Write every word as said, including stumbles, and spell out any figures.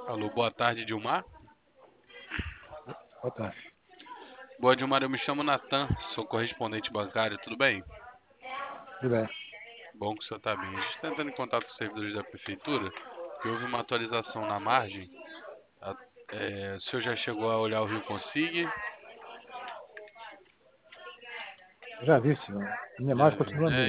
Alô, boa tarde, Dilmar. Boa tarde. Boa, Dilmar, eu me chamo Natan, sou correspondente bancário, tudo bem? Tudo bem. Bom que o senhor está bem. A gente está entrando em contato com os servidores da prefeitura, que houve uma atualização na margem. A- é, o senhor já chegou a olhar o Rio Consigne? Já vi, senhor. Minha imagem continua a É, mesma.